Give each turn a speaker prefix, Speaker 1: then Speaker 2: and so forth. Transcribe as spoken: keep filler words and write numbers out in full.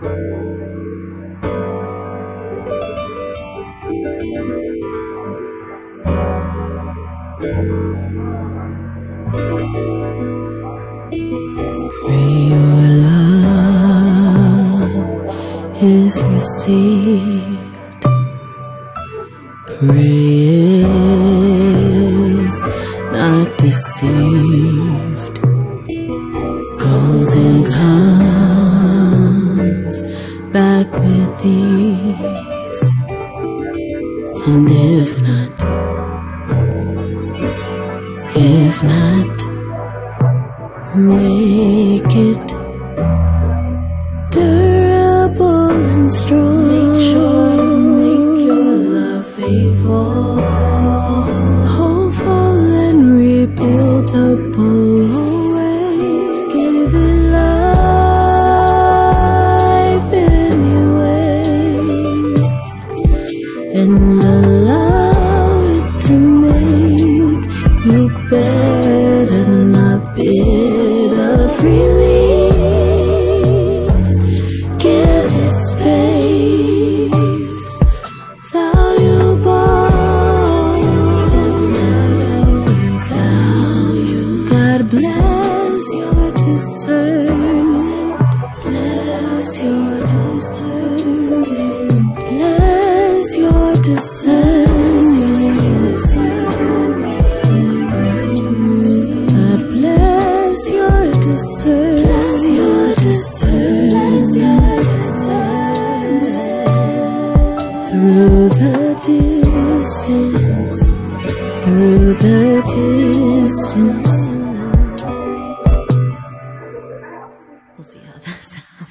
Speaker 1: Pray your love is received. Pray is not deceived. Goes and comes back with ease. And if not, if not, make it durable and strong. Make sure you make your love faithful, hopeful and rebuildable. Always give it life anyways, and allow it to make you better, not bitter. Freely give it space, valuable value. God bless your discernment, bless your discernment, bless your discernment. God bless your discernment, bless your discernment, through the distance, through the distance. We'll see how that sounds.